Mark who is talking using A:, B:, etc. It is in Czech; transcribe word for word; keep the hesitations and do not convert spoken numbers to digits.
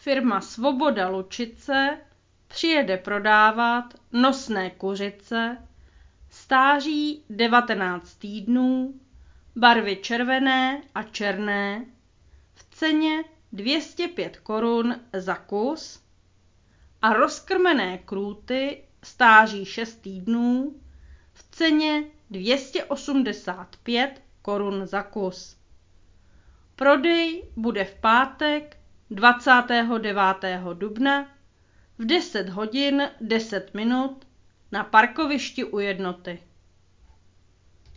A: Firma Svoboda Lučice přijede prodávat nosné kuřice, stáří devatenáct týdnů, barvy červené a černé, v ceně dvě stě pět korun za kus a rozkrmené krůty stáří šest týdnů, v ceně dvě stě osmdesát pět korun za kus. Prodej bude v pátek dvacátého devátého dubna v deset hodin deset minut na parkovišti u Jednoty.